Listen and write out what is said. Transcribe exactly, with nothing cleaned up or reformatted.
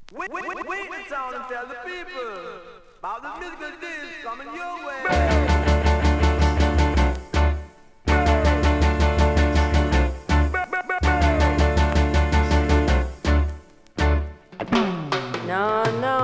Wait, wait, wait, wait in town and tell the people about the musical disc coming your way. No, no.